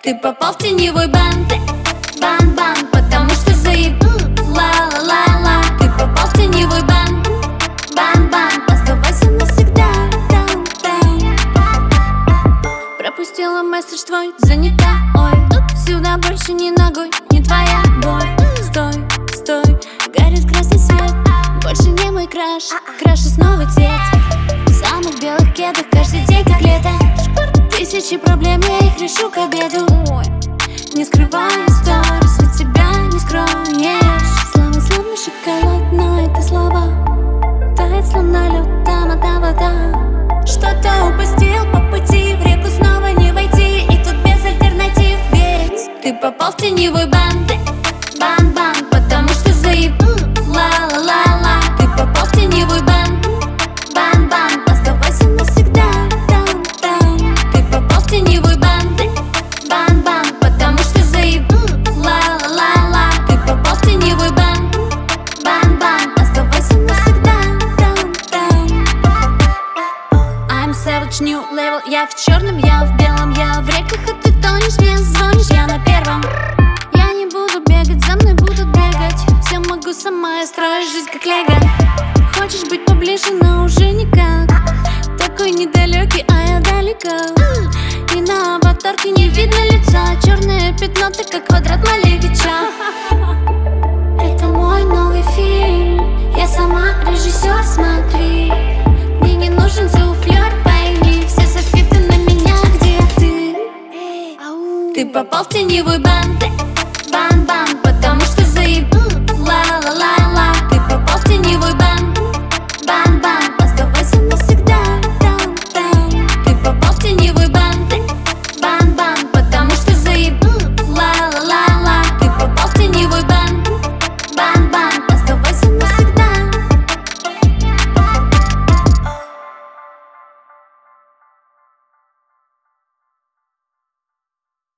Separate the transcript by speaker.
Speaker 1: Ты попал в теневой бан, бан-бан, потому что заебут. Ла-ла-ла-ла. Ты попал в теневой бан, бан-бан, оставайся навсегда там. Пропустила месседж твой, занята, ой. Сюда больше ни ногой, не твоя боль. Стой, стой, горит красный свет. Больше не мой краш, краша снова цвет. В самых белых кедах каждый день как лето. Тысячи проблем, я их решу к обеду. Не скрываю сторис, ведь тебя не скроешь. Слова словно шоколад, но это слово тает словно лед, там одна вода. Что-то упустил по пути, в реку снова не войти. И тут без альтернатив, ведь ты попал в теневой бан, бан-бан, потому что заебут. Ла-ла-ла-ла. Ты попал в теневой бан, бан-бан, оставайся навсегда там. Ты попал в теневой бан, бан-бан, потому что заебут. Ла-ла-ла-ла. Ты попал в теневой бан, бан-бан, оставайся навсегда там. I'm savage, new level. Я в черном, я в белом, я в реках, а ты тонешь, мне звонишь, я на первом. Я не буду бегать, за мной будут бегать. Все могу сама, я строю жизнь как лего. Хочешь быть поближе, но уже никак. Такой недалекий, а я далеко. И на аватарке не видно лица. Черное пятно, ты как квадрат Малевича. Это мой новый фильм, я сама режиссер, смотри. Мне не нужен суфлер, пойми. Все софиты на меня, где ты? Ты попал в теневой бан,